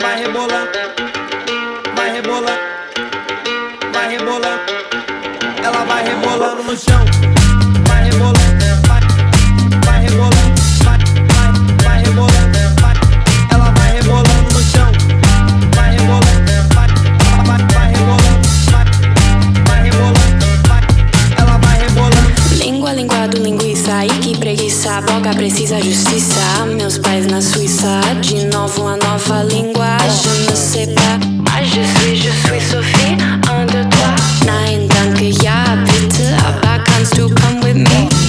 vai rebolando, vai rebolando, vai rebolando. Ela vai rebolando no chão, vai rebolando, vai rebolando, vai rebolando, ela vai rebolando no chão, vai rebolando, vai rebolando, vai rebolando, ela vai rebolando. Língua, linguado, linguiça, ai que preguiça, boca precisa justiça. Meus pais na Suíça, de novo a nova língua. Je ne sais pas, ah je suis Sophie, un, deux, trois. Nein, danke, ja, bitte, aber kannst du come with me?